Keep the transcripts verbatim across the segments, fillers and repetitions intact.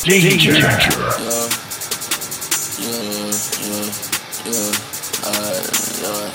Danger. Yeah, yeah, yeah, yeah, alright, yeah.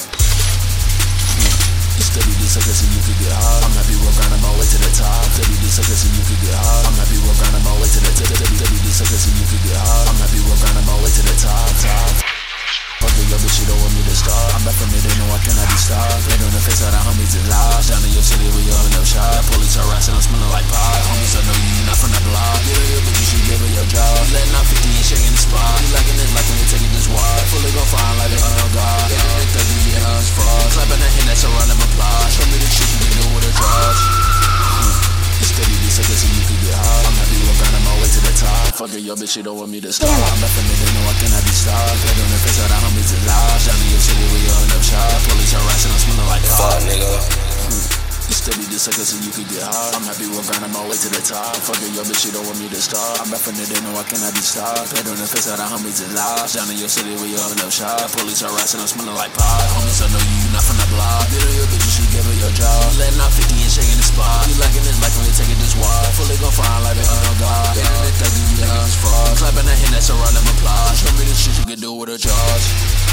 You steady this sucker so you could get high. I'm happy we're grinding my way to the top. Steady this sucker so you could get high. I'm happy we're grinding my way to the top. Steady, steady this sucker so you could get high. I'm happy we're grinding my way to the top, top. Fuck it, yo, bitch, you don't want me to start. I'm back from it, they know I cannot be stopped. Play on the face of the homies is live. Down in your city, we all in no shot. Police are harassing, I'm smelling like pot. Homies, I know you, you not from that block. Get her, bitch, you should give her your job. You letting out fifty and shaking the spot. You liking this like when you taking this wide. Fully gon' find like the oh god. Yeah, thirty years fraud. Slapping that hand that's a round of applause. Show me the shit you can do with a drugs. You steady this sucker so you could get high. I'm happy we're grinding my way to the top. Fuck it, yo, bitch, you don't want me to stop. I'm back from it, they know I cannot be stopped. Play on the face of the homies is live. Down in your city, we all in up shop. Police harassing, I'm smelling like pot. Fuck, nigga. You steady this sucker so you could get high. I'm happy we're grinding my way to the top. Fuck it, yo, bitch, you don't want me to stop. I'm back from it, they know I cannot be stopped. Play on the face of the homies is live. Down in your city, we all in up shop. Police harassing, I'm smelling like pot. Homies, I know you, you not from the block. Get her, your bitch, you should give her your job. You letting out fifty and shaking the spot. You liking this like when you taking this wide. Fully gon' find like the oh god. Yeah, they thirty years fraud. Clapping that hand that's a round of applause. Show me the shit you can do with a charge.